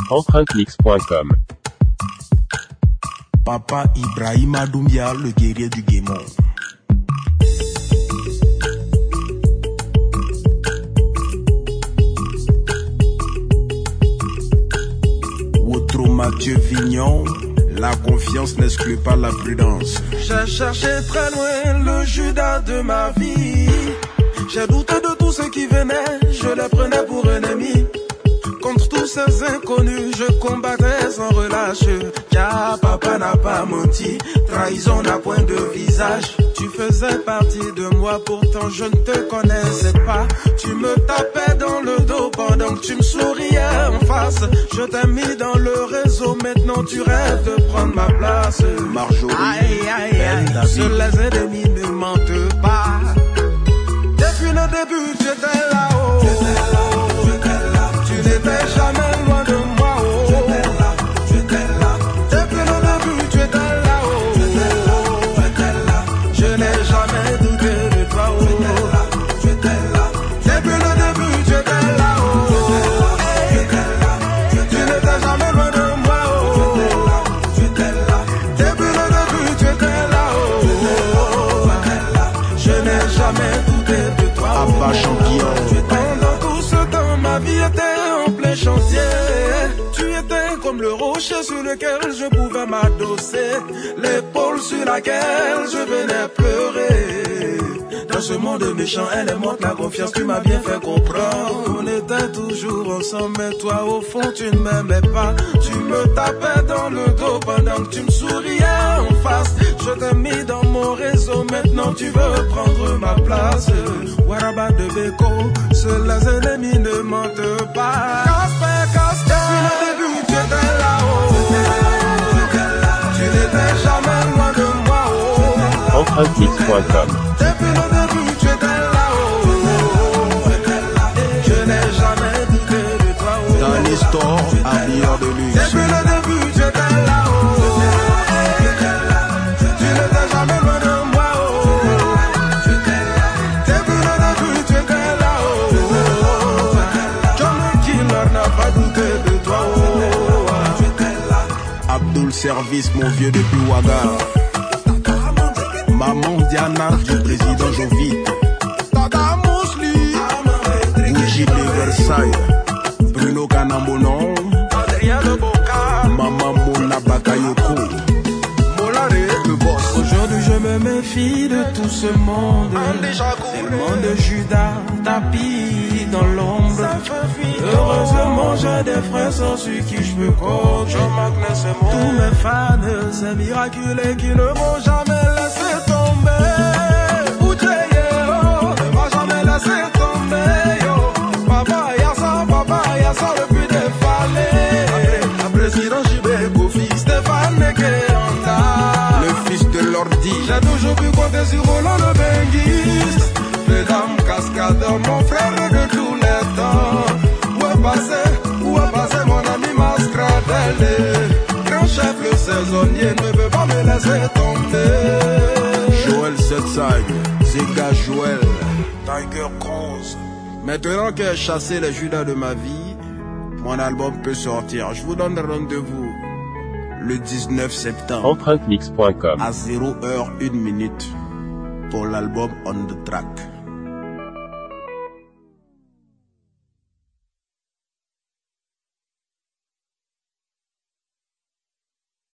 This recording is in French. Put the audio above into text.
EmpreinteMix.com. Papa Ibrahima Doumbia, le guerrier du Guémon. Outro Mathieu Vignon, la confiance n'exclut pas la prudence. J'ai cherché très loin le Judas de ma vie. J'ai douté de tout ce qui venait, je les prenais pour ennemis. Contre tous ces inconnus, je combattais sans relâche. Car papa n'a pas menti, trahison n'a point de visage. Tu faisais partie de moi, pourtant je ne te connaissais pas. Tu me tapais dans le dos pendant que tu me souriais en face. Je t'ai mis dans le réseau, maintenant tu rêves de prendre ma place. Marjorie, aïe, aïe, aïe, seuls les ennemis ne mentent pas. Depuis le début, tu étais là-haut. Tu n'étais jamais loin de moi. Depuis le début, tu étais là-haut. Je n'ai jamais douté de toi. Depuis le début, tu étais là-haut. Tu n'étais jamais loin de moi. Depuis le début, tu étais là-haut. Je n'ai jamais douté de toi. Abba Champion. Pendant tout ce temps, ma vie était en plein chantier. Tu étais comme le rocher sur lequel je pouvais m'adosser, l'épaule sur laquelle je venais pleurer. Dans ce monde méchant, elle est morte, la confiance, tu m'as bien fait comprendre. On était toujours ensemble, mais toi au fond tu ne m'aimais pas. Tu me tapais dans le dos pendant que tu me souriais en face. Je t'ai mis dans mon réseau, maintenant tu veux prendre ma place. Waraba de Beko, seuls les ennemis ne mentent pas. Depuis le début tu étais là-haut. Tu n'étais jamais loin de moi. EmpreinteMix.com. Depuis le début tu étais là-haut. Je n'ai jamais douté de toi. Dans l'histoire, habilleur de luxe. Depuis le début tu étais là-haut. Tu n'étais jamais loin de moi. Depuis le début tu étais là-haut. John Killer n'a pas douté de toi. Abdul Service, mon vieux depuis Ouaga. Maman Diana du président Jovi. Tata Mousli, Brigitte de Versailles. Bruno Kanambonon. Adrien Le Boca, Maman Mona Bakayoko. Molare, le boss. Aujourd'hui je me méfie de tout ce monde. C'est le monde de Judas, tapis dans l'ombre. Heureusement j'ai des frères sans sur qui je peux compter. Tous mes fans, c'est miraculeux qui ne vont jamais laisser tomber. Oudjeye, ne m'a jamais laissé tomber. Yo. Papa y'a ça le plus défalé. La président JB Kofi, Stéphane Nekeanda. Le fils de l'ordi. J'ai toujours pu compter sur Roland le Benguiste. Mesdames cascadeurs, mon frère de tous les temps. Où est passé mon ami Mascradelle? Grand chef le saisonnier ne veut pas me laisser tomber. Joël Setsag. Zega Joël. Tiger Cruz. Maintenant que j'ai chassé les Judas de ma vie, mon album peut sortir. Je vous donne rendez-vous le 19 septembre EmpreinteMix.com. à 0h01 pour l'album On The Track.